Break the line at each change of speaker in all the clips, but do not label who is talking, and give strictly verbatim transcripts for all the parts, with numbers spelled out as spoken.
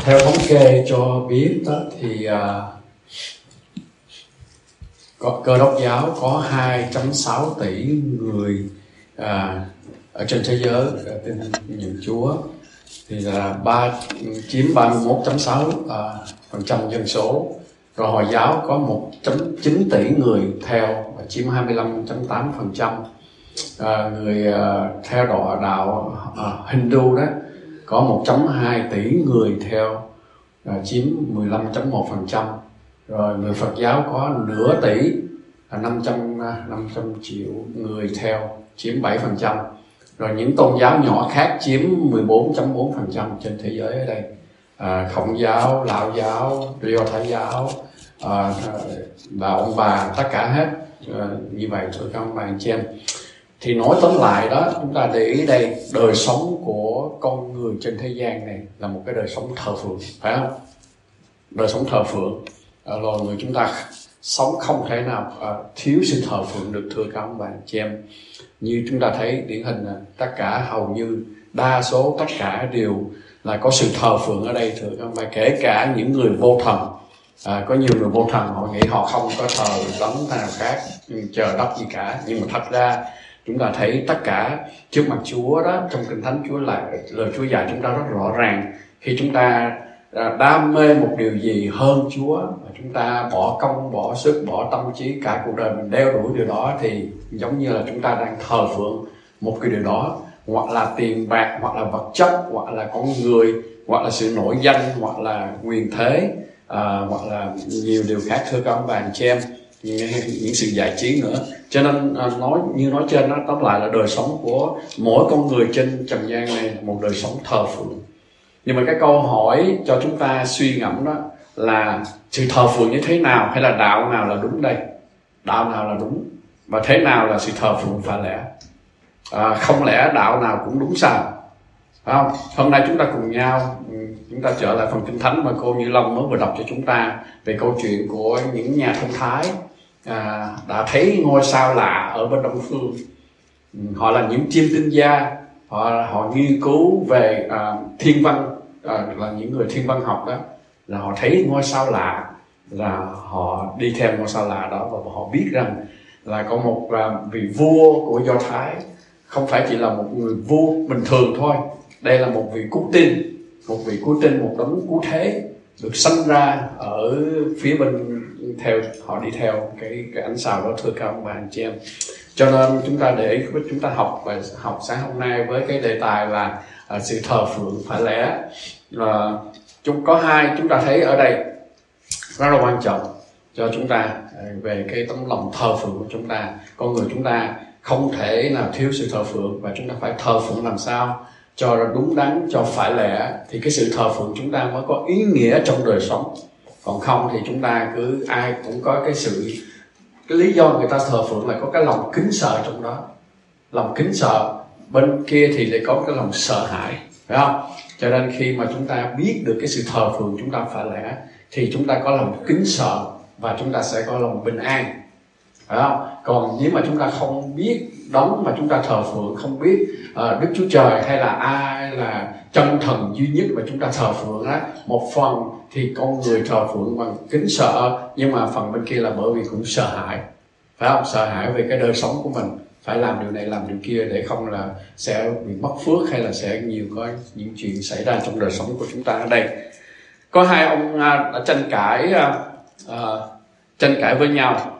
Theo thống kê cho biết đó, thì à, có Cơ đốc giáo có hai phẩy sáu tỷ người à, ở trên thế giới tin nhận Chúa, thì là ba chiếm ba mươi mốt phẩy sáu à, phần trăm dân số. Rồi Hồi giáo có một phẩy chín tỷ người theo và chiếm hai mươi lăm phẩy tám phần trăm. À, người à, theo đạo, đạo à, Hindu đó có một phẩy hai tỷ người theo, à, chiếm mười lăm phẩy một phần trăm. Rồi người Phật giáo có nửa tỷ, là năm trăm triệu người theo, chiếm bảy phần trăm. Rồi những tôn giáo nhỏ khác chiếm mười bốn phẩy bốn phần trăm trên thế giới ở đây. À, Khổng giáo, Lão giáo, Do Thái giáo, à, bà ông bà, tất cả hết. À, như vậy thôi các ông bà anh chị em. Thì nói tóm lại đó, chúng ta để ý đây, đời sống của con người trên thế gian này là một cái đời sống thờ phượng, phải không? Đời sống thờ phượng, à, loài người chúng ta sống không thể nào à, thiếu sự thờ phượng được, thưa các ông bà anh chị em. Như chúng ta thấy điển hình là tất cả, hầu như đa số tất cả đều là có sự thờ phượng ở đây, thưa các ông bà, kể cả những người vô thần. À, có nhiều người vô thần họ nghĩ họ không có thờ đấng nào khác, chờ đất gì cả, nhưng mà thật ra chúng ta thấy tất cả trước mặt Chúa đó, trong Kinh Thánh Chúa là lời Chúa dạy chúng ta rất rõ ràng. Khi chúng ta đam mê một điều gì hơn Chúa, và chúng ta bỏ công, bỏ sức, bỏ tâm trí, cả cuộc đời mình đeo đuổi điều đó, thì giống như là chúng ta đang thờ phượng một cái điều đó, hoặc là tiền bạc, hoặc là vật chất, hoặc là con người, hoặc là sự nổi danh, hoặc là quyền thế, à, hoặc là nhiều điều khác, thưa các ông bà anh chị em, những, những sự giải trí nữa. Cho nên à, nói như nói trên đó, tóm lại là đời sống của mỗi con người trên trần gian này là một đời sống thờ phượng. Nhưng mà cái câu hỏi cho chúng ta suy ngẫm đó là sự thờ phượng như thế nào, hay là đạo nào là đúng đây? Đạo nào là đúng? Và thế nào là sự thờ phượng phải lẽ? À, không lẽ đạo nào cũng đúng sao? Phải không? Hôm nay chúng ta cùng nhau, chúng ta trở lại phần Kinh Thánh mà cô Như Long mới vừa đọc cho chúng ta về câu chuyện của những nhà thông thái à, đã thấy ngôi sao lạ ở bên Đông Phương. Họ là những chiêm tinh gia, họ họ nghiên cứu về à, thiên văn, à, là những người thiên văn học đó, là họ thấy ngôi sao lạ, là họ đi theo ngôi sao lạ đó, và họ biết rằng là có một à, vị vua của Do Thái, không phải chỉ là một người vua bình thường thôi, đây là một vị cứu tinh, một vị cứu tinh, một đấng cứu thế được sanh ra ở phía bên, theo họ đi theo cái cái ánh sao đó, thưa các ông bà anh chị em. Cho nên chúng ta để ý, chúng ta học và học sáng hôm nay với cái đề tài là à, sự thờ phượng phải lẽ. À, chúng có hai, chúng ta thấy ở đây rất là quan trọng cho chúng ta à, về cái tấm lòng thờ phượng của chúng ta. Con người chúng ta không thể nào thiếu sự thờ phượng, và chúng ta phải thờ phượng làm sao cho đúng đắn, cho phải lẽ, thì cái sự thờ phượng chúng ta mới có ý nghĩa trong đời sống. Còn không thì chúng ta cứ ai cũng có cái sự, cái lý do người ta thờ phượng là có cái lòng kính sợ trong đó. Lòng kính sợ, bên kia thì lại có cái lòng sợ hãi, phải không? Cho nên khi mà chúng ta biết được cái sự thờ phượng chúng ta phải lẽ, thì chúng ta có lòng kính sợ và chúng ta sẽ có lòng bình an, phải không? Còn nếu mà chúng ta không biết đấng mà chúng ta thờ phượng, không biết uh, Đức Chúa Trời hay là ai là chân thần duy nhất mà chúng ta thờ phượng á, một phần thì con người thờ phượng bằng kính sợ, nhưng mà phần bên kia là bởi vì cũng sợ hãi, phải không? Sợ hãi về cái đời sống của mình, phải làm điều này làm điều kia để không là sẽ bị mất phước, hay là sẽ nhiều có những chuyện xảy ra trong đời sống của chúng ta. Ở đây có hai ông uh, đã tranh cãi uh, uh, tranh cãi với nhau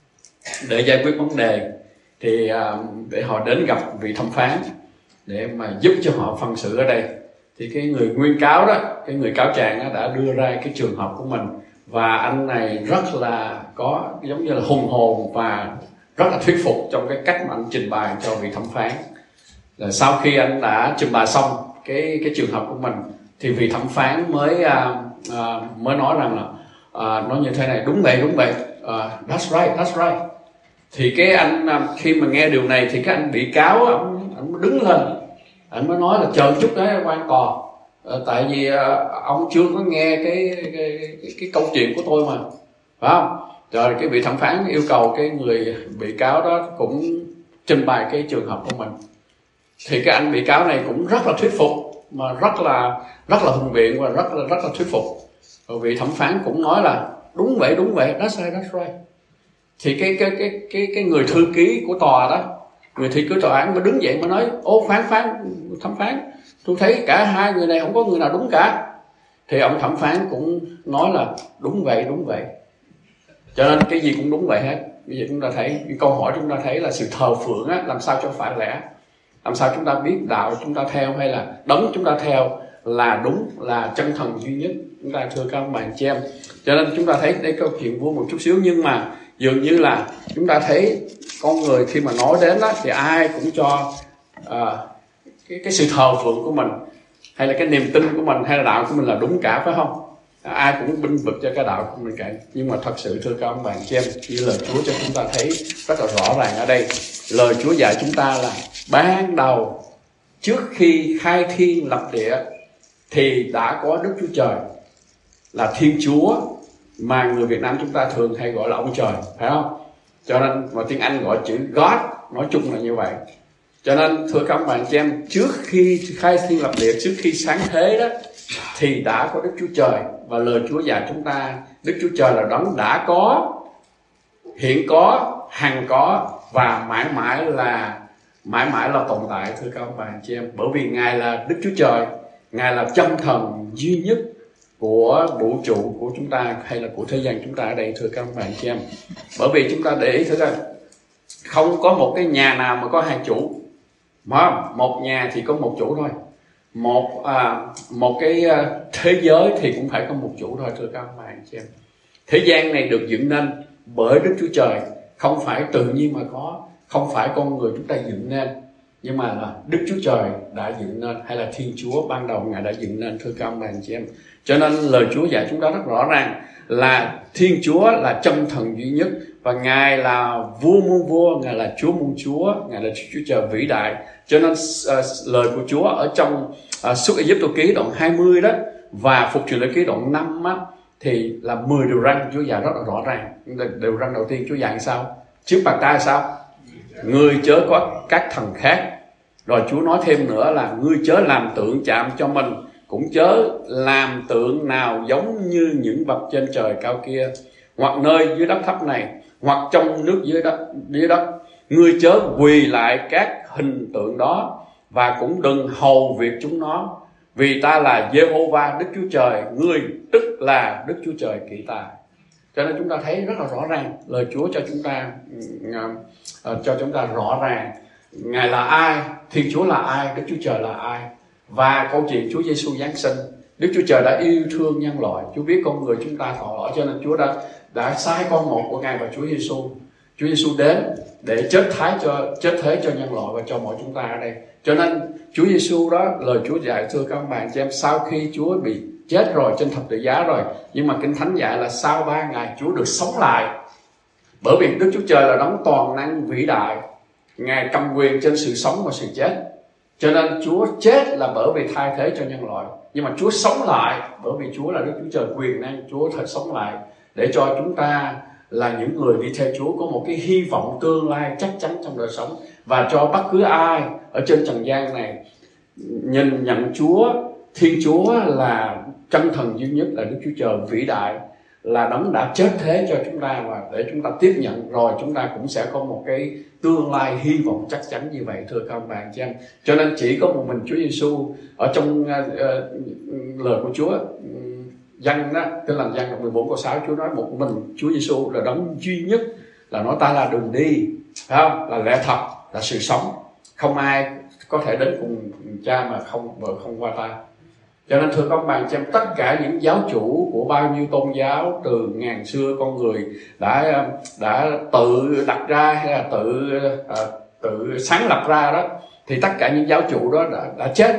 để giải quyết vấn đề, thì uh, để họ đến gặp vị thẩm phán để mà giúp cho họ phân xử ở đây. Thì cái người nguyên cáo đó, cái người cáo trạng đó đã đưa ra cái trường hợp của mình, và anh này rất là có giống như là hùng hồn và rất là thuyết phục trong cái cách mà anh trình bày cho vị thẩm phán. Là sau khi anh đã trình bày xong cái cái trường hợp của mình, thì vị thẩm phán mới uh, uh, mới nói rằng là uh, nói như thế này: đúng vậy, đúng vậy, uh, that's right, that's right. Thì cái anh uh, khi mà nghe điều này thì cái anh bị cáo anh, anh đứng lên, anh mới nói là chờ chút đấy quan tòa, uh, tại vì uh, ông chưa có nghe cái cái, cái cái câu chuyện của tôi mà, phải không? Rồi cái vị thẩm phán yêu cầu cái người bị cáo đó cũng trình bày cái trường hợp của mình. Thì cái anh bị cáo này cũng rất là thuyết phục, mà rất là rất là hùng biện và rất là rất là thuyết phục. Rồi vị thẩm phán cũng nói là đúng vậy, đúng vậy, that's right, that's right. Thì cái cái cái cái cái người thư ký của tòa đó, người thư ký tòa án mới đứng dậy mới nói: ô phán phán thẩm phán, tôi thấy cả hai người này không có người nào đúng cả. Thì ông thẩm phán cũng nói là đúng vậy, đúng vậy. Cho nên cái gì cũng đúng vậy hết. Bây giờ chúng ta thấy cái câu hỏi chúng ta thấy là sự thờ phượng á, làm sao cho phải lẽ, làm sao chúng ta biết đạo chúng ta theo hay là đấng chúng ta theo là đúng, là chân thần duy nhất. Chúng ta thưa các bạn chị em, cho nên chúng ta thấy đây câu chuyện vua một chút xíu, nhưng mà dường như là chúng ta thấy con người khi mà nói đến đó thì ai cũng cho uh, cái, cái sự thờ phượng của mình hay là cái niềm tin của mình hay là đạo của mình là đúng cả, phải không? Ai cũng binh vực cho cái đạo của mình cả. Nhưng mà thật sự thưa các bạn chị em, như lời Chúa cho chúng ta thấy rất là rõ ràng ở đây. Lời Chúa dạy chúng ta là ban đầu trước khi khai thiên lập địa thì đã có Đức Chúa Trời là Thiên Chúa, mà người Việt Nam chúng ta thường hay gọi là ông trời, phải không? Cho nên mà tiếng Anh gọi chữ God, nói chung là như vậy. Cho nên thưa các bạn chị em, trước khi khai thiên lập địa, trước khi sáng thế đó thì đã có Đức Chúa Trời. Và lời Chúa dạy chúng ta Đức Chúa Trời là đấng đã có, hiện có, hằng có và mãi mãi là mãi mãi là tồn tại, thưa các bạn chị em. Bởi vì Ngài là Đức Chúa Trời, Ngài là chân thần duy nhất của vũ trụ của chúng ta hay là của thế gian chúng ta ở đây, thưa các bạn chị em. Bởi vì chúng ta để ý thưa các, không có một cái nhà nào mà có hai chủ, mà một nhà thì có một chủ thôi. Một à, một cái thế giới thì cũng phải có một chủ thôi, thưa các bạn chị em. Thế gian này được dựng nên bởi Đức Chúa Trời, không phải tự nhiên mà có, không phải con người chúng ta dựng nên, nhưng mà là Đức Chúa Trời đã dựng nên, hay là Thiên Chúa ban đầu Ngài đã dựng nên, thưa các bạn chị em. Cho nên lời Chúa dạy chúng ta rất rõ ràng là Thiên Chúa là chân thần duy nhất, và Ngài là vua muôn vua, Ngài là Chúa muôn Chúa, Ngài là Chúa Trời vĩ đại. Cho nên uh, lời của Chúa ở trong uh, Xuất Ai-cập ký đoạn hai mươi đó và Phục Truyền Lễ Ký đoạn năm á, thì là mười điều răn Chúa dạy rất là rõ ràng. Điều răn đầu tiên Chúa dạy sao? Trước mặt ta sao? Ngươi chớ có các thần khác. Rồi Chúa nói thêm nữa là ngươi chớ làm tượng chạm cho mình, cũng chớ làm tượng nào giống như những vật trên trời cao kia, hoặc nơi dưới đất thấp này, hoặc trong nước dưới đất, dưới đất. Ngươi chớ quỳ lại các hình tượng đó, và cũng đừng hầu việc chúng nó. Vì ta là Giê-hô-va Đức Chúa Trời, ngươi tức là Đức Chúa Trời kỵ ta. Cho nên chúng ta thấy rất là rõ ràng, lời Chúa cho chúng ta uh, cho chúng ta rõ ràng Ngài là ai, Thiên Chúa là ai, Đức Chúa Trời là ai. Và câu chuyện Chúa Giêsu giáng sinh, Đức Chúa Trời đã yêu thương nhân loại, Chúa biết con người chúng ta tội lỗi, cho nên Chúa đã đã sai con một của Ngài và Chúa Giêsu. Chúa Giêsu đến để chết thái cho chết thế cho nhân loại và cho mọi chúng ta ở đây. Cho nên Chúa Giêsu đó, lời Chúa dạy thưa các bạn chị em, sau khi Chúa bị chết rồi trên thập tự giá rồi, nhưng mà Kinh Thánh dạy là sau ba ngày Chúa được sống lại. Bởi vì Đức Chúa Trời là đấng toàn năng vĩ đại, Ngài cầm quyền trên sự sống và sự chết. Cho nên Chúa chết là bởi vì thay thế cho nhân loại, nhưng mà Chúa sống lại bởi vì Chúa là Đức Chúa Trời quyền năng. Chúa thật sống lại để cho chúng ta là những người đi theo Chúa có một cái hy vọng tương lai chắc chắn trong đời sống, và cho bất cứ ai ở trên trần gian này nhìn nhận Chúa, Thiên Chúa là chân thần duy nhất, là Đức Chúa Trời vĩ đại, là đấng đã chết thế cho chúng ta, và để chúng ta tiếp nhận rồi chúng ta cũng sẽ có một cái tương lai hy vọng chắc chắn như vậy, thưa các bạn chị em. Cho nên chỉ có một mình Chúa Giêsu ở trong uh, uh, lời của Chúa, Giăng đó, tức là Giăng đoạn mười bốn câu sáu, Chúa nói một mình Chúa Giêsu là đấng duy nhất, là nói ta là đường đi, phải không? Là lẽ thật, là sự sống. Không ai có thể đến cùng Cha mà không vợ không qua ta. Cho nên thưa các bạn xem, tất cả những giáo chủ của bao nhiêu tôn giáo từ ngàn xưa con người đã đã tự đặt ra hay là tự à, tự sáng lập ra đó, thì tất cả những giáo chủ đó đã, đã chết.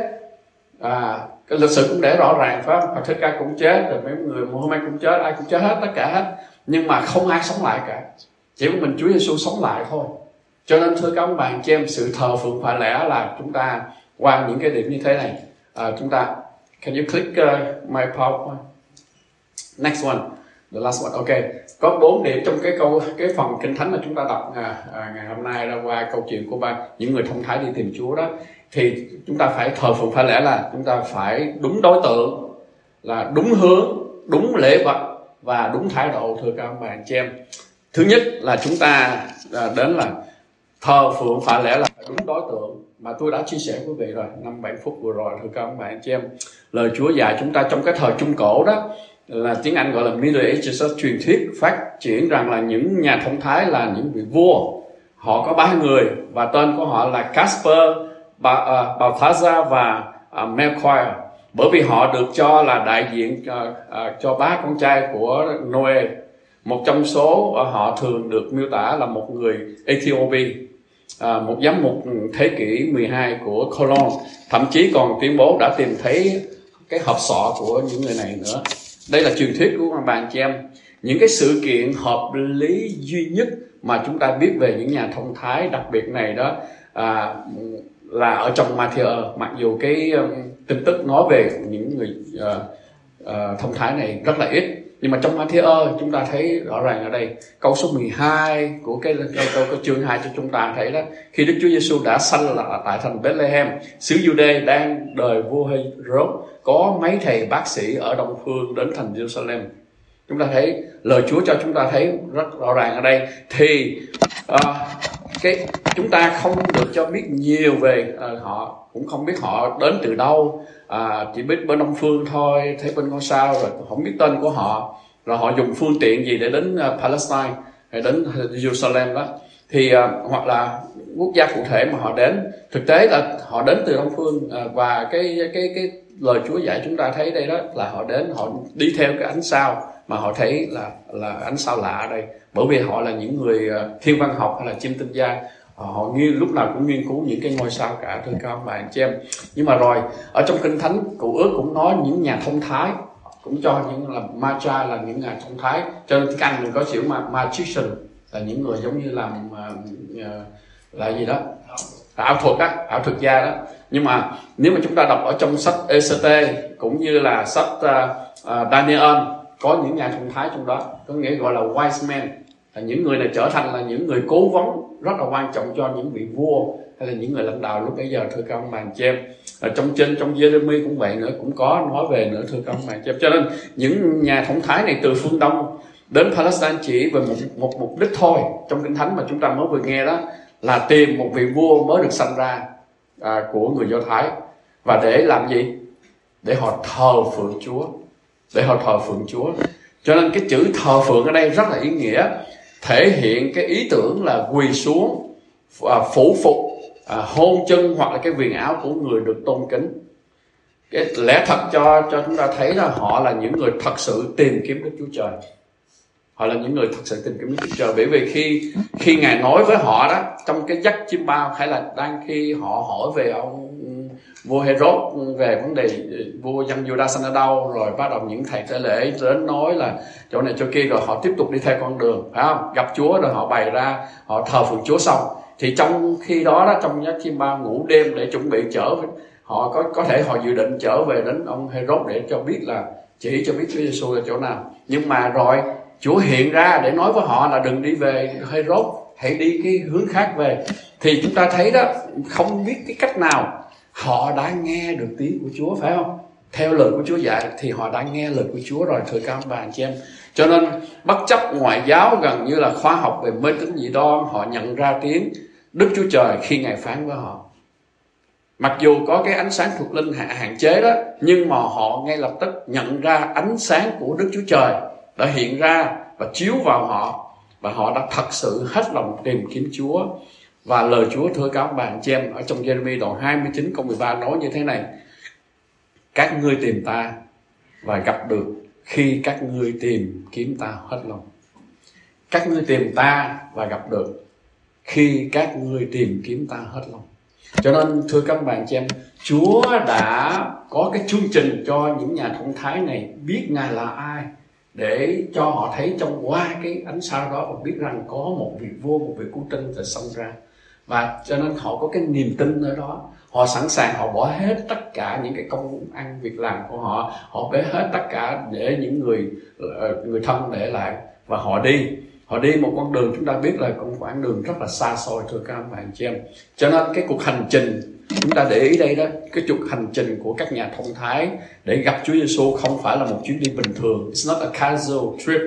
À, cái lịch sử cũng để rõ ràng, phải không? Phật Thích Ca cũng chết, rồi mấy người Muhammad cũng chết, ai cũng chết hết, tất cả hết. Nhưng mà không ai sống lại cả, chỉ có mình Chúa Giêsu sống lại thôi. Cho nên thưa các bạn chị em, sự thờ phượng phải lẽ là chúng ta qua những cái điểm như thế này, à, chúng ta can you click uh, my PowerPoint? Next one, the last one. Ok, có bốn điểm trong cái câu cái phần Kinh Thánh mà chúng ta đọc à, à, ngày hôm nay ra qua câu chuyện của ba những người thông thái đi tìm Chúa đó. thì chúng ta phải thờ phượng, phải lẽ là chúng ta phải đúng đối tượng, là đúng hướng, đúng lễ vật và đúng thái độ, thưa các bạn anh chị em. Thứ nhất là chúng ta đến là thờ phượng phải lẽ là đúng đối tượng, mà tôi đã chia sẻ với quý vị rồi năm bảy phút vừa rồi, thưa các bạn anh chị em. Lời Chúa dạy chúng ta trong cái thời Trung Cổ đó, là tiếng Anh gọi là Middle Ages, truyền thuyết phát triển rằng là những nhà thông thái là những vị vua, họ có ba người và tên của họ là Casper, Balthazar và uh, Melchior, bởi vì họ được cho là đại diện uh, uh, cho ba con trai của Noe. Một trong số uh, họ thường được miêu tả là một người Ethiopia, uh, một giám mục thế kỷ mười hai của Cologne, thậm chí còn tuyên bố đã tìm thấy cái hộp sọ của những người này nữa. Đây là truyền thuyết của các bạn chị em. Những cái sự kiện hợp lý duy nhất mà chúng ta biết về những nhà thông thái đặc biệt này đó à, là ở trong Matthew. Mặc dù cái um, tin tức nói về những người uh, uh, thông thái này rất là ít, nhưng mà trong Matthew chúng ta thấy rõ ràng ở đây câu số mười hai của cái câu, câu, câu chương hai cho chúng ta thấy đó, khi Đức Chúa Giêsu đã sanh là tại thành Bethlehem, xứ Giu-đê, đang đời vua Hê-rốt, có mấy thầy bác sĩ ở đông phương đến thành Jerusalem. Chúng ta thấy lời Chúa cho chúng ta thấy rất rõ ràng ở đây. Thì uh, cái chúng ta không được cho biết nhiều về uh, họ, cũng không biết họ đến từ đâu, uh, chỉ biết bên đông phương thôi, thấy bên ngôi sao rồi không biết tên của họ, rồi họ dùng phương tiện gì để đến uh, Palestine hay đến Jerusalem đó. Thì uh, hoặc là quốc gia cụ thể mà họ đến, thực tế là họ đến từ đông phương, uh, và cái cái cái lời Chúa dạy chúng ta thấy đây đó là họ đến, họ đi theo cái ánh sao mà họ thấy là là ánh sao lạ ở đây, bởi vì họ là những người uh, thiên văn học hay là chiêm tinh gia, họ, họ nghiên lúc nào cũng nghiên cứu những cái ngôi sao cả, thưa các bạn chị em. Nhưng mà rồi ở trong Kinh Thánh Cựu Ước cũng nói những nhà thông thái, cũng cho những là magi là những nhà thông thái, cho nên tiếng Anh mình có chữ magician là những người giống như làm uh, uh, là gì đó ảo thuật á, ảo thuật gia đó. Nhưng mà nếu mà chúng ta đọc ở trong sách e xê tê cũng như là sách uh, uh, Daniel, có những nhà thông thái trong đó, có nghĩa gọi là wise men, là những người này trở thành là những người cố vấn rất là quan trọng cho những vị vua hay là những người lãnh đạo lúc bấy giờ, thưa các ông bà anh chị em. Ở trong trên trong Jeremy cũng vậy nữa, cũng có nói về nữa, thưa các ông bà anh chị em. Cho nên những nhà thông thái này từ phương Đông đến Palestine chỉ về một một mục đích thôi, trong Kinh Thánh mà chúng ta mới vừa nghe đó, là tìm một vị vua mới được sanh ra à, của người Do Thái, và để làm gì? Để họ thờ phượng Chúa, để họ thờ phượng Chúa. Cho nên cái chữ thờ phượng ở đây rất là ý nghĩa, thể hiện cái ý tưởng là quỳ xuống, à, phủ phục, à, hôn chân hoặc là cái viền áo của người được tôn kính. Cái lẽ thật cho cho chúng ta thấy là họ là những người thật sự tìm kiếm Đức Chúa Trời. Họ là những người thật sự tìm kiếm Đức Chúa Trời, bởi vì khi khi Ngài nói với họ đó trong cái giấc chiêm bao, hay là đang khi họ hỏi về ông vua Hê-rốt, về vấn đề vua dân Giu-đa sanh ở đâu, rồi bắt đầu những thầy tế lễ đến nói là chỗ này chỗ kia, rồi họ tiếp tục đi theo con đường, phải không? Gặp Chúa rồi họ bày ra, họ thờ phượng Chúa xong, thì trong khi đó đó trong giấc chiêm bao ngủ đêm để chuẩn bị trở về, họ có có thể họ dự định trở về đến ông Hê-rốt để cho biết là chỉ cho biết Chúa Giêsu là chỗ nào. Nhưng mà rồi Chúa hiện ra để nói với họ là đừng đi về Hê-rốt, hãy đi cái hướng khác về. Thì chúng ta thấy đó, không biết cái cách nào họ đã nghe được tiếng của Chúa, phải không? Theo lời của Chúa dạy thì họ đã nghe lời của Chúa rồi, thưa các bà anh chị em. Cho nên bất chấp ngoại giáo gần như là khoa học về mê tín dị đoan, họ nhận ra tiếng Đức Chúa Trời khi Ngài phán với họ. Mặc dù có cái ánh sáng thuộc linh hạn chế đó, nhưng mà họ ngay lập tức nhận ra ánh sáng của Đức Chúa Trời đã hiện ra và chiếu vào họ, và họ đã thật sự hết lòng tìm kiếm Chúa. Và lời Chúa, thưa các bạn chị em, ở trong Jeremy đoạn hai mươi chín câu mười ba nói như thế này: các ngươi tìm ta và gặp được khi các ngươi tìm kiếm ta hết lòng. Các ngươi tìm ta và gặp được khi các ngươi tìm kiếm ta hết lòng. Cho nên thưa các bạn chị em, Chúa đã có cái chương trình cho những nhà thông thái này biết Ngài là ai, để cho họ thấy trong qua cái ánh sao đó và biết rằng có một vị vua, một vị cứu tinh sẽ sinh ra. Và cho nên họ có cái niềm tin ở đó, họ sẵn sàng họ bỏ hết tất cả những cái công ăn việc làm của họ, họ bỏ hết tất cả để những người người thân để lại, và họ đi họ đi một con đường chúng ta biết là con quãng đường rất là xa xôi, thưa các bạn chị em. Cho nên cái cuộc hành trình Chúng ta để ý đây đó, cái trục hành trình của các nhà thông thái để gặp Chúa Giêsu không phải là một chuyến đi bình thường. It's not a casual trip.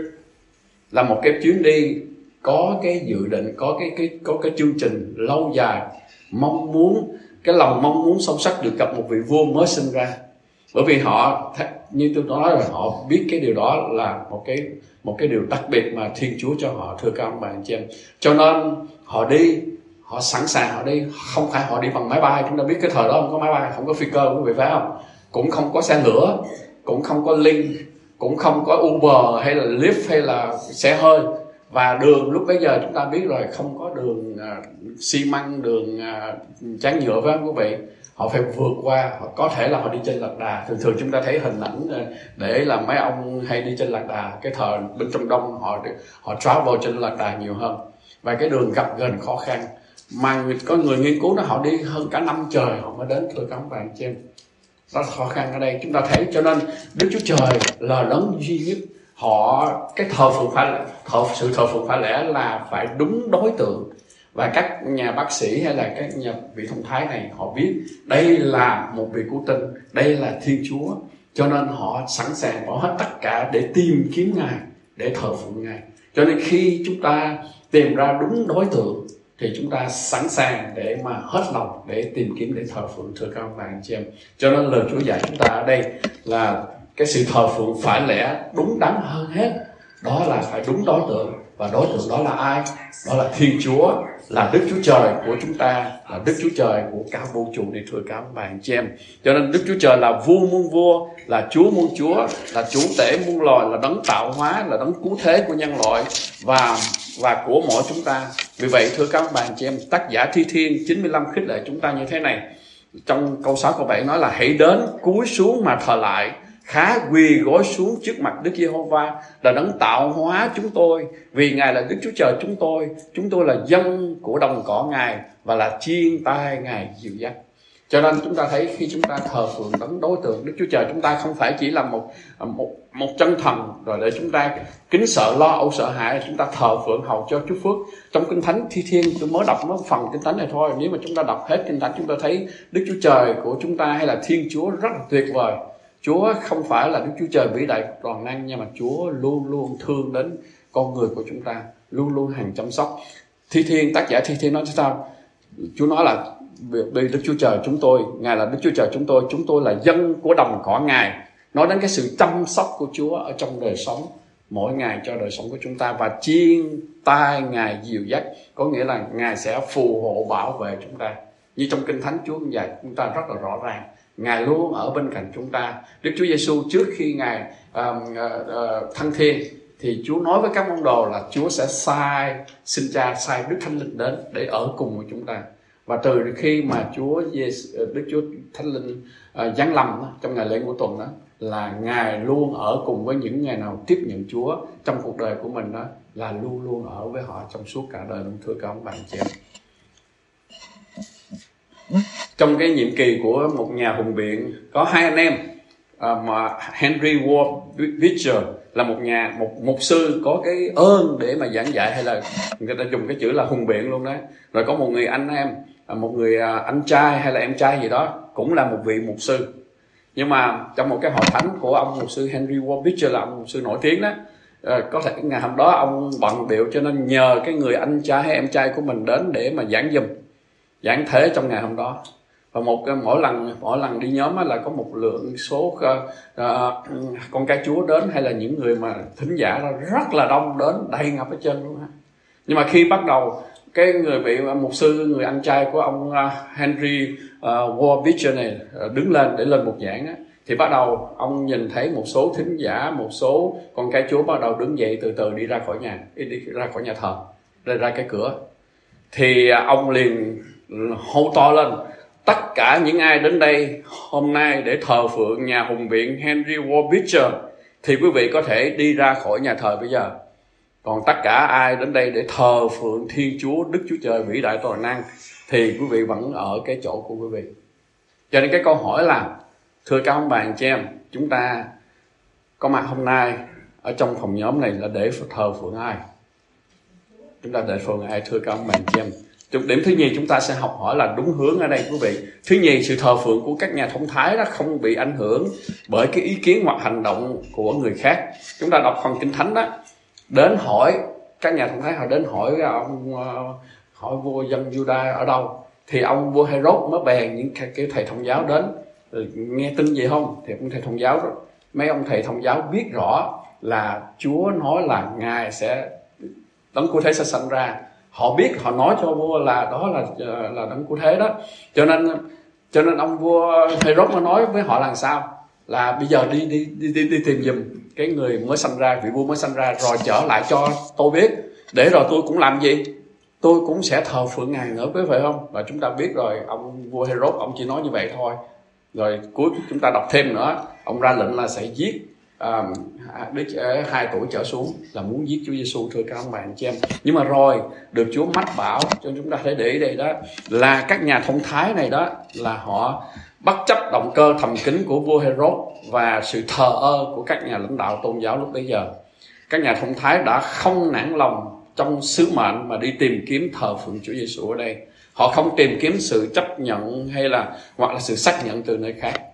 Là một cái chuyến đi có cái dự định, có cái cái có cái chương trình lâu dài, mong muốn, cái lòng mong muốn sâu sắc được gặp một vị vua mới sinh ra. Bởi vì họ, như tôi nói rồi, họ biết cái điều đó là một cái một cái điều đặc biệt mà Thiên Chúa cho họ, thưa các ông bà anh chị em. Cho nên họ đi, họ sẵn sàng họ đi, không phải họ đi bằng máy bay. Chúng ta biết cái thời đó không có máy bay, không có phi cơ, quý vị phải không? Cũng không có xe lửa, cũng không có Link, cũng không có Uber hay là Lyft hay là xe hơi. Và đường lúc bấy giờ chúng ta biết rồi, không có đường uh, xi măng, đường uh, tráng nhựa, phải không quý vị? Họ phải vượt qua, họ có thể là họ đi trên lạc đà. Thường thường chúng ta thấy hình ảnh để là mấy ông hay đi trên lạc đà, cái thời bên Trung Đông họ họ travel trên lạc đà nhiều hơn. Và cái đường gặp gần khó khăn, mà người, có người nghiên cứu nó họ đi hơn cả năm trời họ mới đến, thưa các ông bà anh chị em. Rất khó khăn ở đây chúng ta thấy. Cho nên Đức Chúa Trời là đấng duy nhất. Họ cái thờ phượng phải thờ, sự thờ phượng phải lẽ là phải đúng đối tượng. Và các nhà bác sĩ hay là các nhà vị thông thái này họ biết đây là một vị cứu tinh, đây là Thiên Chúa, cho nên họ sẵn sàng bỏ hết tất cả để tìm kiếm Ngài, để thờ phượng Ngài. Cho nên khi chúng ta tìm ra đúng đối tượng thì chúng ta sẵn sàng để mà hết lòng để tìm kiếm, để thờ phượng, thưa các ông bà anh chị em. Cho nên lời Chúa dạy chúng ta ở đây là cái sự thờ phượng phải lẽ đúng đắn hơn hết, đó là phải đúng đối tượng. Và đối tượng đó là ai? Đó là Thiên Chúa, là Đức Chúa Trời của chúng ta, là Đức Chúa Trời của cả vũ trụ này, thưa các ông bà anh chị em. Cho nên Đức Chúa Trời là vua muôn vua, là Chúa muôn chúa, là chủ tể muôn loài, là đấng tạo hóa, là đấng cứu thế của nhân loại và và của mỗi chúng ta. Vì vậy thưa các ông bà anh chị em, tác giả Thi Thiên chín mươi lăm khích lệ chúng ta như thế này. Trong câu sáu câu bảy nói là: hãy đến cúi xuống mà thờ lại, khá quỳ gối xuống trước mặt Đức Giê-hô-va, là đấng tạo hóa chúng tôi, vì Ngài là Đức Chúa Trời chúng tôi, chúng tôi là dân của đồng cỏ Ngài và là chiên tai Ngài dìu dắt. Cho nên chúng ta thấy khi chúng ta thờ phượng đấng đối tượng Đức Chúa Trời, chúng ta không phải chỉ là một một một chân thần rồi để chúng ta kính sợ lo âu sợ hãi, chúng ta thờ phượng hầu cho Chúa phước. Trong Kinh Thánh Thi Thiên, tôi mới đọc nó phần Kinh Thánh này thôi, nếu mà chúng ta đọc hết Kinh Thánh chúng ta thấy Đức Chúa Trời của chúng ta hay là Thiên Chúa rất là tuyệt vời. Chúa không phải là Đức Chúa Trời vĩ đại toàn năng, nhưng mà Chúa luôn luôn thương đến con người của chúng ta, luôn luôn hằng chăm sóc. Thi Thiên, tác giả Thi Thiên nói sao? Chúa nói là vì Đức Chúa Trời chúng tôi, Ngài là Đức Chúa Trời chúng tôi, chúng tôi là dân của đồng cỏ Ngài. Nói đến cái sự chăm sóc của Chúa ở trong đời sống mỗi ngày cho đời sống của chúng ta, và chiên tai Ngài dìu dắt, có nghĩa là Ngài sẽ phù hộ bảo vệ chúng ta. Như trong Kinh Thánh Chúa dạy chúng ta rất là rõ ràng, Ngài luôn ở bên cạnh chúng ta. Đức Chúa Giêsu trước khi Ngài uh, uh, uh, thăng thiên thì Chúa nói với các môn đồ là Chúa sẽ sai xin Cha, sai Đức Thánh Linh đến để ở cùng với chúng ta. Và từ khi mà Chúa Đức Chúa Thánh Linh uh, giáng lâm đó, trong ngày lễ ngũ tuần đó, là Ngài luôn ở cùng với những ngày nào tiếp nhận Chúa trong cuộc đời của mình đó, là luôn luôn ở với họ trong suốt cả đời luôn, thưa các ông bạn chị em. Trong cái nhiệm kỳ của một nhà hùng biện có hai anh em, à, mà Henry Ward Beecher là một nhà một mục sư có cái ơn để mà giảng dạy, hay là người ta dùng cái chữ là hùng biện luôn đó. Rồi có một người anh em, một người anh trai hay là em trai gì đó cũng là một vị mục sư. Nhưng mà trong một cái hội thánh của ông mục sư Henry Ward Beecher, là ông mục sư nổi tiếng đó, à, có thể ngày hôm đó ông bận bịu cho nên nhờ cái người anh trai hay em trai của mình đến để mà giảng giùm, giảng thế trong ngày hôm đó. Và một mỗi lần mỗi lần đi nhóm là có một lượng số uh, uh, con cái Chúa đến, hay là những người mà thính giả rất là đông đến, đầy ngập ở trên luôn ha. Nhưng mà khi bắt đầu cái người vị mục sư, người anh trai của ông uh, Henry uh, Ward Beecher này uh, đứng lên để lên một giảng á, thì bắt đầu ông nhìn thấy một số thính giả, một số con cái Chúa bắt đầu đứng dậy từ từ đi ra khỏi nhà, đi ra khỏi nhà thờ, ra ra cái cửa. Thì uh, ông liền hô to lên: tất cả những ai đến đây hôm nay để thờ phượng nhà hùng biện Henry Ward Beecher thì quý vị có thể đi ra khỏi nhà thờ bây giờ. Còn tất cả ai đến đây để thờ phượng Thiên Chúa, Đức Chúa Trời vĩ đại toàn năng, thì quý vị vẫn ở cái chỗ của quý vị. Cho nên cái câu hỏi là, thưa các ông bạn chị em, chúng ta có mặt hôm nay ở trong phòng nhóm này là để thờ phượng ai? Chúng ta để phượng ai, thưa các ông bạn chị em? Điểm thứ nhì chúng ta sẽ học hỏi là đúng hướng ở đây quý vị. Thứ nhì, sự thờ phượng của các nhà thông thái đó không bị ảnh hưởng bởi cái ý kiến hoặc hành động của người khác. Chúng ta đọc phần Kinh Thánh đó, đến hỏi các nhà thông thái, họ đến hỏi ông hỏi vua dân Juda ở đâu, thì ông vua Herod mới bèn những cái thầy thông giáo đến, nghe tin gì không? Thì ông thầy thông giáo đó, mấy ông thầy thông giáo biết rõ là Chúa nói là Ngài sẽ đấng cứu thế sẽ sanh ra. Họ biết, họ nói cho vua là đó là là đấng cứu thế đó. Cho nên cho nên ông vua Herod mới nói với họ là sao? Là bây giờ đi đi đi đi, đi tìm giùm cái người mới sanh ra, vị vua mới sanh ra, rồi trở lại cho tôi biết, để rồi tôi cũng làm gì? Tôi cũng sẽ thờ phượng Ngài nữa, quý vị không? Và chúng ta biết rồi, ông vua Herod ông chỉ nói như vậy thôi. Rồi cuối chúng ta đọc thêm nữa, ông ra lệnh là sẽ giết à, đứa trẻ hai tuổi trở xuống, là muốn giết Chúa Giêsu, thưa các ông bà anh chị em. Nhưng mà rồi được Chúa mách bảo, cho chúng ta thấy để ý đây đó, là các nhà thông thái này đó là họ bất chấp động cơ thầm kín của vua Herod và sự thờ ơ của các nhà lãnh đạo tôn giáo lúc bấy giờ. Các nhà thông thái đã không nản lòng trong sứ mệnh mà đi tìm kiếm thờ phượng Chúa Giêsu ở đây. Họ không tìm kiếm sự chấp nhận hay là hoặc là sự xác nhận từ nơi khác.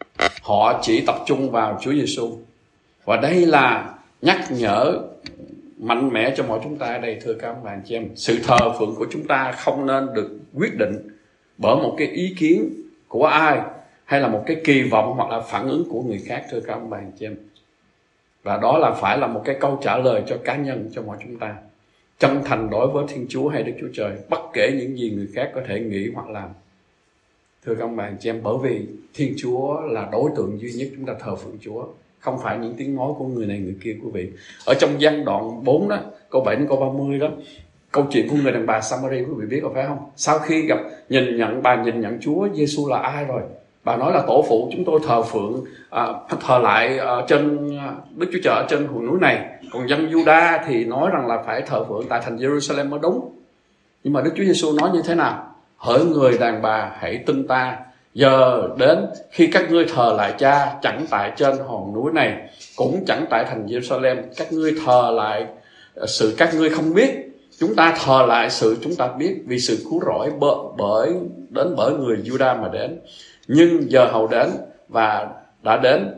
Họ chỉ tập trung vào Chúa Giêsu. Và đây là nhắc nhở mạnh mẽ cho mọi chúng ta ở đây, thưa các bạn chị em. Sự thờ phượng của chúng ta không nên được quyết định bởi một cái ý kiến của ai, hay là một cái kỳ vọng hoặc là phản ứng của người khác, thưa các bạn chị em. Và đó là phải là một cái câu trả lời cho cá nhân, cho mọi chúng ta. Chân thành đối với Thiên Chúa hay Đức Chúa Trời, bất kể những gì người khác có thể nghĩ hoặc làm. Thưa các bạn chị em, bởi vì Thiên Chúa là đối tượng duy nhất chúng ta thờ phượng Chúa, không phải những tiếng nói của người này người kia, quý vị. Ở trong Giăng đoạn bốn đó, câu bảy đến câu ba mươi đó, câu chuyện của người đàn bà Samari, quý vị biết rồi phải không? Sau khi gặp nhìn nhận bà nhìn nhận Chúa Giêsu là ai rồi, bà nói là tổ phụ chúng tôi thờ phượng à, thờ lại à, trên Đức Chúa Trời trên hòn núi này, còn dân Juda thì nói rằng là phải thờ phượng tại thành Jerusalem mới đúng. Nhưng mà Đức Chúa Giêsu nói như thế nào? Hỡi người đàn bà, hãy tin ta, giờ đến khi các ngươi thờ lại Cha chẳng tại trên hòn núi này, cũng chẳng tại thành Jerusalem. Các ngươi thờ lại sự các ngươi không biết, chúng ta thờ lại sự chúng ta biết, vì sự cứu rỗi bởi, bởi đến bởi người Juda mà đến. Nhưng giờ hầu đến và đã đến,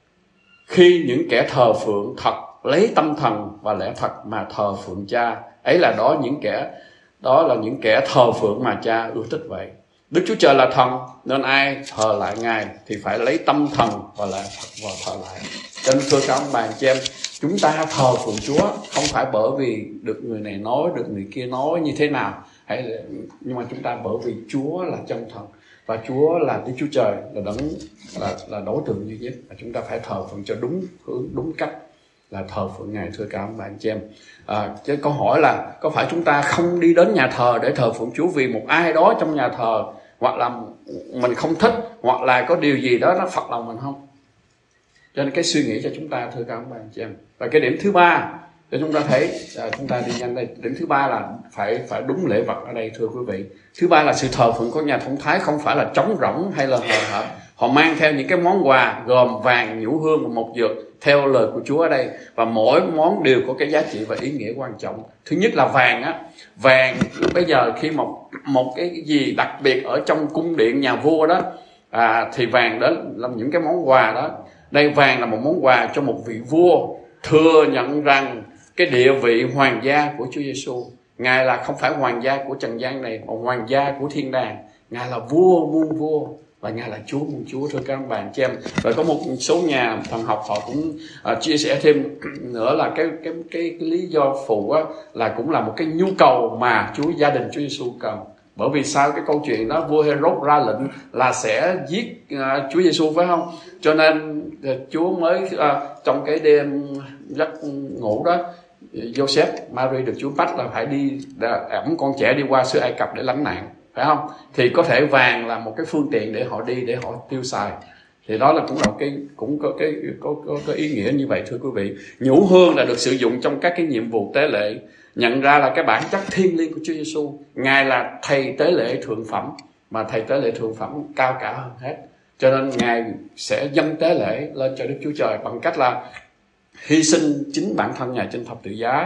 khi những kẻ thờ phượng thật lấy tâm thần và lẽ thật mà thờ phượng Cha, ấy là đó những kẻ đó là những kẻ thờ phượng mà Cha ưa thích vậy. Đức Chúa Trời là thần, nên ai thờ lại Ngài thì phải lấy tâm thần và lẽ thật và thờ lại. Cho nên thưa các ông bà chị em, chúng ta thờ phượng Chúa không phải bởi vì được người này nói, được người kia nói như thế nào, hay là, nhưng mà chúng ta bởi vì Chúa là chân thần và Chúa là Đức Chúa Trời, là đấng là là đối tượng duy nhất, và chúng ta phải thờ phượng cho đúng hướng, đúng cách, là thờ phượng Ngài, thưa các ông bà anh chị em. À, chứ câu hỏi là có phải chúng ta không đi đến nhà thờ để thờ phượng Chúa vì một ai đó trong nhà thờ, hoặc là mình không thích, hoặc là có điều gì đó nó phật lòng mình không? Cho nên cái suy nghĩ cho chúng ta, thưa các ông bà anh chị em. Và cái điểm thứ ba để chúng ta thấy, à, chúng ta đi nhanh đây. Điểm thứ ba là phải phải đúng lễ vật ở đây, thưa quý vị. Thứ ba là sự thờ phượng của nhà thông thái không phải là trống rỗng hay là hời hợt. Họ mang theo những cái món quà gồm vàng, nhũ hương và mộc dược theo lời của Chúa ở đây, và mỗi món đều có cái giá trị và ý nghĩa quan trọng. Thứ nhất là vàng á, vàng bây giờ khi một một cái gì đặc biệt ở trong cung điện nhà vua đó, à, thì vàng đó làm những cái món quà đó. Đây, vàng là một món quà cho một vị vua thừa nhận rằng cái địa vị hoàng gia của Chúa Giêsu, Ngài là không phải hoàng gia của trần gian này, mà hoàng gia của thiên đàng. Ngài là vua muôn vua và Ngài là Chúa muôn Chúa, thưa các bạn chị em. Rồi có một số nhà thần học họ cũng uh, chia sẻ thêm nữa là cái cái cái, cái lý do phụ á, là cũng là một cái nhu cầu mà Chúa gia đình Chúa Giêsu cần. Bởi vì sao cái câu chuyện đó vua Herod ra lệnh là sẽ giết uh, Chúa Giêsu phải không? Cho nên uh, Chúa mới uh, trong cái đêm giấc ngủ đó, Joseph, Mary được Chúa bắt là phải đi ẵm con trẻ đi qua xứ Ai Cập để lánh nạn, phải không? Thì có thể vàng là một cái phương tiện để họ đi, để họ tiêu xài. Thì đó là cũng là cái cũng có cái có, có, có ý nghĩa như vậy, thưa quý vị. Nhũ hương là được sử dụng trong các cái nhiệm vụ tế lễ, nhận ra là cái bản chất thiêng liêng của Chúa Giêsu. Ngài là thầy tế lễ thượng phẩm, mà thầy tế lễ thượng phẩm cao cả hơn hết. Cho nên Ngài sẽ dâng tế lễ lên cho Đức Chúa Trời bằng cách là hy sinh chính bản thân Ngài trên thập tự giá,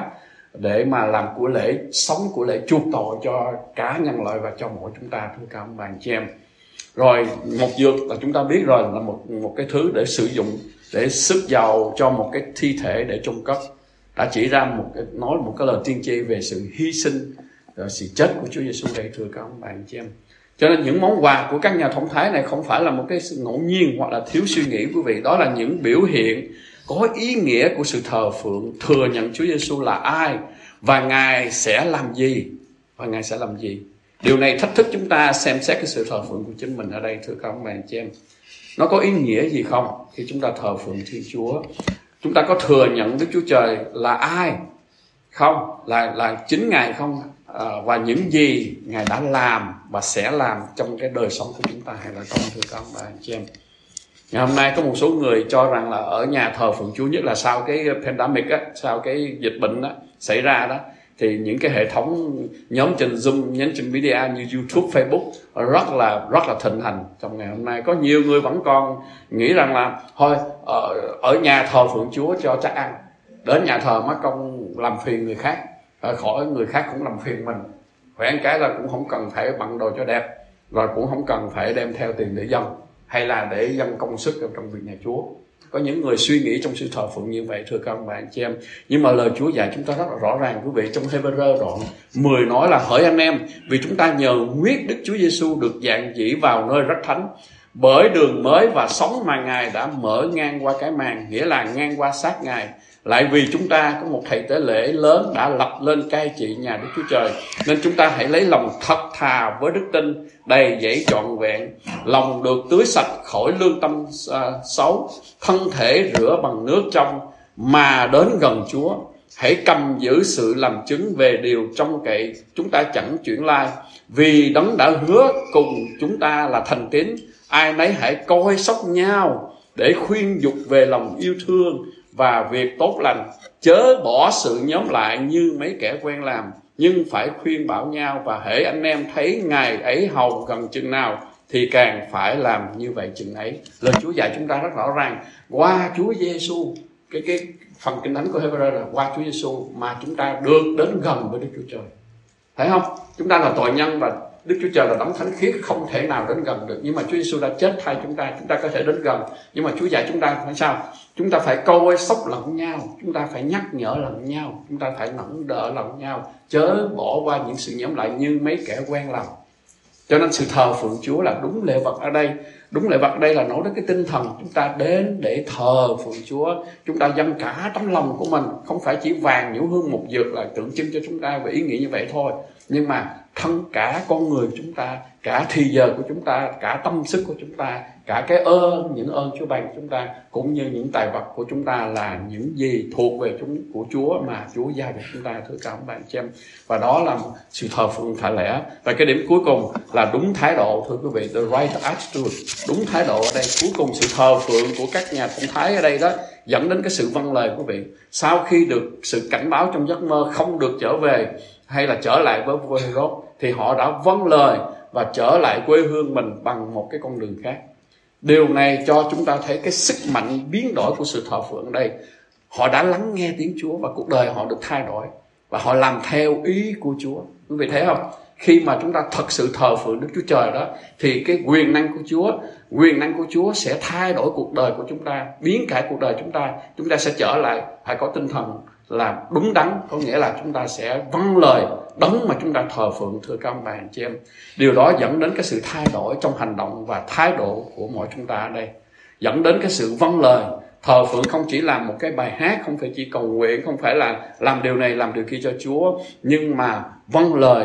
để mà làm của lễ, sống của lễ chuộc tội cho cả nhân loại và cho mỗi chúng ta, thưa các ông bà chị em. Rồi một dược là chúng ta biết rồi, là một một cái thứ để sử dụng để sức giàu cho một cái thi thể để chôn cất, đã chỉ ra một cái, nói một cái lời tiên tri về sự hy sinh, sự chết của Chúa Giêsu đây, thưa các ông bà chị em. Cho nên những món quà của các nhà thông thái này không phải là một cái sự ngẫu nhiên hoặc là thiếu suy nghĩ quý vị, đó là những biểu hiện có ý nghĩa của sự thờ phượng, thừa nhận Chúa Giêsu là ai và Ngài sẽ làm gì, và Ngài sẽ làm gì. Điều này thách thức chúng ta xem xét cái sự thờ phượng của chính mình ở đây, thưa các ông bà chị em. Nó có ý nghĩa gì không khi chúng ta thờ phượng Thiên Chúa? Chúng ta có thừa nhận Đức Chúa Trời là ai không, là là chính Ngài không, à, và những gì Ngài đã làm và sẽ làm trong cái đời sống của chúng ta hay là không, thưa các ông bà chị em. Ngày hôm nay có một số người cho rằng là ở nhà thờ phượng Chúa, nhất là sau cái pandemic á, sau cái dịch bệnh đó xảy ra đó, thì những cái hệ thống nhóm trên Zoom, nhóm trên media như YouTube, Facebook rất là rất là thịnh hành trong ngày hôm nay. Có nhiều người vẫn còn nghĩ rằng là thôi ở, ở nhà thờ phượng Chúa cho chắc ăn, đến nhà thờ mất công làm phiền người khác, khỏi người khác cũng làm phiền mình, khỏe cái là cũng không cần phải bận đồ cho đẹp, rồi cũng không cần phải đem theo tiền để dâng hay là để dâng công sức trong việc nhà Chúa. Có những người suy nghĩ trong sự thờ phượng như vậy, thưa các ông bà chị em. Nhưng mà lời Chúa dạy chúng ta rất là rõ ràng quý vị, trong Hê-bơ-rơ đoạn mười nói là: hỡi anh em, vì chúng ta nhờ huyết Đức Chúa Giêsu được dạn dĩ vào nơi rất thánh, bởi đường mới và sống mà Ngài đã mở ngang qua cái màn, nghĩa là ngang qua xác Ngài. Lại vì chúng ta có một thầy tế lễ lớn đã lập lên cai trị nhà Đức Chúa Trời, nên chúng ta hãy lấy lòng thật thà với đức tin đầy dẫy trọn vẹn, lòng được tưới sạch khỏi lương tâm uh, xấu, thân thể rửa bằng nước trong, mà đến gần Chúa. Hãy cầm giữ sự làm chứng về điều trông cậy chúng ta chẳng chuyển lai, vì Đấng đã hứa cùng chúng ta là thành tín. Ai nấy hãy coi sóc nhau để khuyên dục về lòng yêu thương và việc tốt lành, chớ bỏ sự nhóm lại như mấy kẻ quen làm, nhưng phải khuyên bảo nhau, và hễ anh em thấy Ngài ấy hầu gần chừng nào thì càng phải làm như vậy chừng ấy. Lời Chúa dạy chúng ta rất rõ ràng, qua Chúa Giêsu, cái cái phần kinh thánh của Hê-bơ-rơ là qua Chúa Giêsu mà chúng ta được đến gần với Đức Chúa Trời. Thấy không? Chúng ta là tội nhân và Đức Chúa Trời là đấng thánh khiết, không thể nào đến gần được. Nhưng mà Chúa Giêsu đã chết thay chúng ta, chúng ta có thể đến gần. Nhưng mà Chúa dạy chúng ta phải sao? Chúng ta phải coi sóc lẫn nhau, chúng ta phải nhắc nhở lẫn nhau, chúng ta phải nâng đỡ lẫn nhau, chớ bỏ qua những sự nhóm lại như mấy kẻ quen làm. Cho nên sự thờ phượng Chúa là đúng lễ vật ở đây. Đúng lễ vật ở đây là nói đến cái tinh thần chúng ta đến để thờ phượng Chúa. Chúng ta dâng cả tấm lòng của mình, không phải chỉ vàng, nhũ hương, mục dược là tượng trưng cho chúng ta về ý nghĩa như vậy thôi. Nhưng mà thân cả con người chúng ta, cả thì giờ của chúng ta, cả tâm sức của chúng ta, cả cái ơn, những ơn Chúa ban cho chúng ta, cũng như những tài vật của chúng ta là những gì thuộc về chúng của Chúa mà Chúa giao cho chúng ta, thưa các ông bạn chị em. Và đó là sự thờ phượng thả lẽ. Và cái điểm cuối cùng là đúng thái độ, thưa quý vị, the right attitude. Đúng thái độ ở đây, cuối cùng sự thờ phượng của các nhà thông thái ở đây đó dẫn đến cái sự vâng lời quý vị. Sau khi được sự cảnh báo trong giấc mơ không được trở về hay là trở lại với vua Herod, thì họ đã vâng lời và trở lại quê hương mình bằng một cái con đường khác. Điều này cho chúng ta thấy cái sức mạnh biến đổi của sự thờ phượng ở đây. Họ đã lắng nghe tiếng Chúa và cuộc đời họ được thay đổi, và họ làm theo ý của Chúa. Quý vị thấy không? Khi mà chúng ta thật sự thờ phượng Đức Chúa Trời đó, thì cái quyền năng của Chúa, quyền năng của Chúa sẽ thay đổi cuộc đời của chúng ta, biến cải cuộc đời chúng ta. Chúng ta sẽ trở lại, phải có tinh thần là đúng đắn, có nghĩa là chúng ta sẽ vâng lời đấng mà chúng ta thờ phượng, thưa các ông bà anh chị em. Điều đó dẫn đến cái sự thay đổi trong hành động và thái độ của mỗi chúng ta ở đây, dẫn đến cái sự vâng lời. Thờ phượng không chỉ là một cái bài hát, không phải chỉ cầu nguyện, không phải là làm điều này làm điều kia cho Chúa, nhưng mà vâng lời.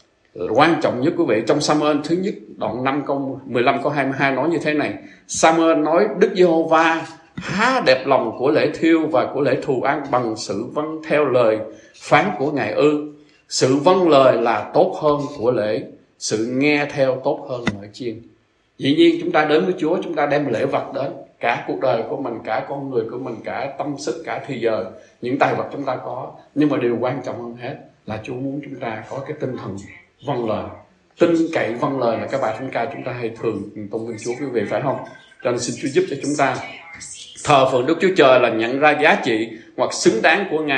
Quan trọng nhất quý vị, trong Sa-muơ-ên thứ nhất đoạn năm câu mười lăm câu hai mươi hai nói như thế này: Sa-muơ-ên nói, Đức Giê-hô-va há đẹp lòng của lễ thiêu và của lễ thù ăn bằng sự vâng theo lời phán của Ngài ư? Sự vâng lời là tốt hơn của lễ, sự nghe theo tốt hơn mọi chiên. Dĩ nhiên chúng ta đến với Chúa, chúng ta đem lễ vật đến, cả cuộc đời của mình, cả con người của mình, cả tâm sức, cả thì giờ, những tài vật chúng ta có. Nhưng mà điều quan trọng hơn hết là Chúa muốn chúng ta có cái tinh thần vâng lời, tin cậy vâng lời là các bài thánh ca chúng ta hay thường tôn vinh Chúa, quý vị phải không? Cho nên xin Chúa giúp cho chúng ta thờ phượng Đức Chúa Trời là nhận ra giá trị hoặc xứng đáng của Ngài,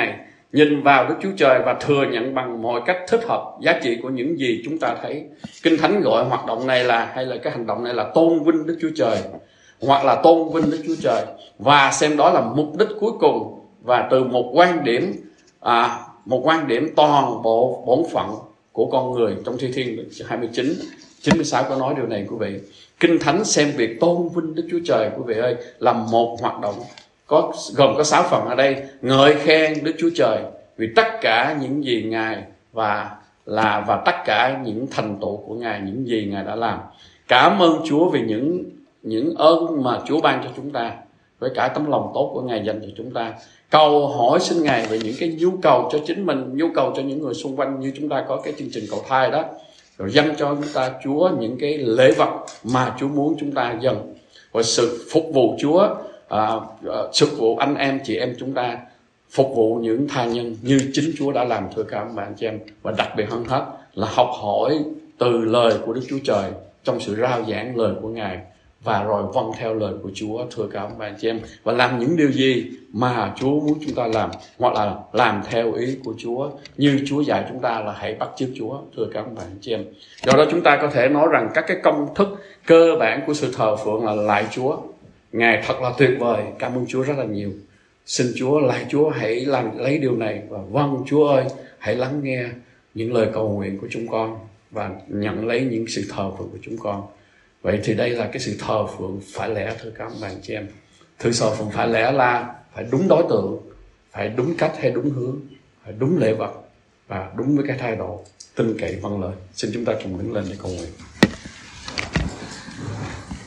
nhìn vào Đức Chúa Trời và thừa nhận bằng mọi cách thích hợp giá trị của những gì chúng ta thấy. Kinh Thánh gọi hoạt động này là, hay là cái hành động này là tôn vinh Đức Chúa Trời, hoặc là tôn vinh Đức Chúa Trời, và xem đó là mục đích cuối cùng. Và từ một quan điểm à, một quan điểm toàn bộ bổn phận của con người, trong Thi Thiên hai mươi chín chín mươi sáu có nói điều này quý vị. Kinh Thánh xem việc tôn vinh Đức Chúa Trời quý vị ơi là một hoạt động có gồm có sáu phần ở đây. Ngợi khen Đức Chúa Trời vì tất cả những gì Ngài và là và tất cả những thành tựu của Ngài, những gì Ngài đã làm. Cảm ơn Chúa vì những những ơn mà Chúa ban cho chúng ta, với cả tấm lòng tốt của Ngài dành cho chúng ta. Cầu hỏi xin Ngài về những cái nhu cầu cho chính mình, nhu cầu cho những người xung quanh, như chúng ta có cái chương trình cầu thai đó, rồi dâng cho chúng ta Chúa những cái lễ vật mà Chúa muốn chúng ta dâng, và sự phục vụ Chúa, à, phục vụ anh em chị em chúng ta, phục vụ những tha nhân như chính Chúa đã làm, thưa các bạn chị em. Và đặc biệt hơn hết là học hỏi từ lời của Đức Chúa Trời trong sự rao giảng lời của Ngài, và rồi vâng theo lời của Chúa, thưa các bạn chị em, và làm những điều gì mà Chúa muốn chúng ta làm, hoặc là làm theo ý của Chúa, như Chúa dạy chúng ta là hãy bắt chước Chúa, thưa các bạn chị em. Do đó chúng ta có thể nói rằng các cái công thức cơ bản của sự thờ phượng là lạy Chúa. Ngài thật là tuyệt vời, cảm ơn Chúa rất là nhiều. Xin Chúa, lạy Chúa hãy làm lấy điều này, và vâng Chúa ơi, hãy lắng nghe những lời cầu nguyện của chúng con và nhận lấy những sự thờ phượng của chúng con. Vậy thì đây là cái sự thờ phượng phải lẽ, thưa các bạn chị em. Sự thờ phượng phải lẽ là phải đúng đối tượng, phải đúng cách hay đúng hướng, phải đúng lễ vật và đúng với cái thái độ tin cậy vâng lời. Xin chúng ta cùng đứng lên để cầu nguyện.